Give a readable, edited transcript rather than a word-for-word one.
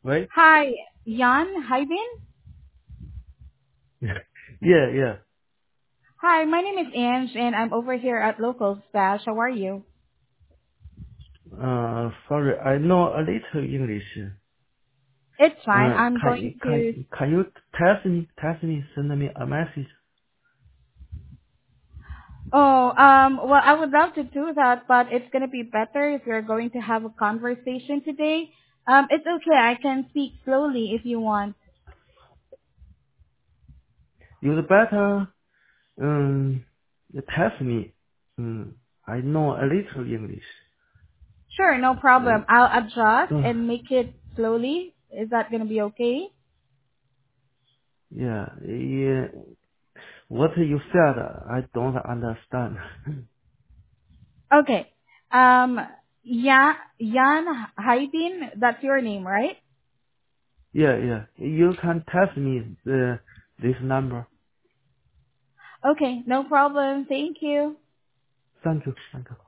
Right? Hi, Jan. Hi, Bin. Yeah, yeah. Hi, my name is Ange, and I'm over here at Local Stash. How are you? Sorry, I know a little English. It's fine. I'm Can going to. you text me, send me a message? Oh, well, I would love to do that, but it's gonna be better if you're going to have a conversation today. It's okay. I can speak slowly if you want. You'd better, text me. I know a little English. Sure, no Uh, problem. I'll adjust so, and make it slowly. Is that gonna be okay? yeah. What you said, I don't understand. Okay. Yeah, Jan Haibin, that's your name, right? Yeah, yeah. You can text me this number. Okay, no problem. Thank you. Thank you. Thank you.